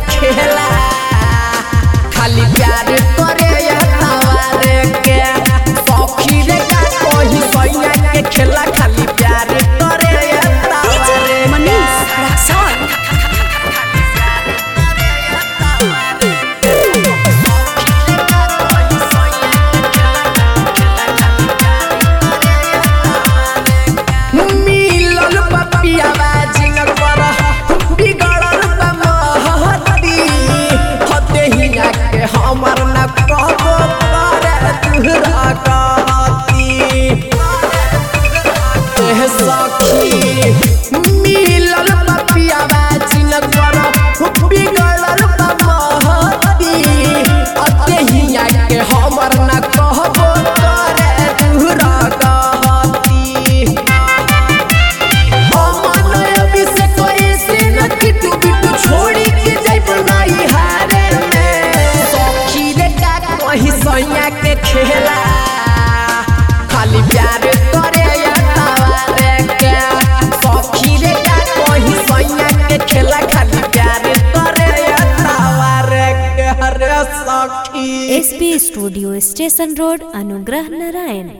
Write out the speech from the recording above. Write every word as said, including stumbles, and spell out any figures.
खेला खाली प्यार करे या तवारे के सखी रे का कोई सैया के खेला खाली प्यार करे या तवारे मनीष रक्सौल मिलल पपिया बाजिंग पर बिगड़ल बा महती हते हिया के हमर न कहबो करे तुहरा कहती एह सखी मिलल पपिया बाजिंग पर बिगड़ल बा महती हते हिया के हमर न कहबो करे तुहरा कहती छोड़ी के जाई बनाई हारे में सखी रे का कहीं सैया के खेला खाली प्यार करे या तवारे के सखी रे का कहीं सैया के खेला खाली प्यार करे या तवारे के रे सखी। SP studio station road Anugrah Narayan.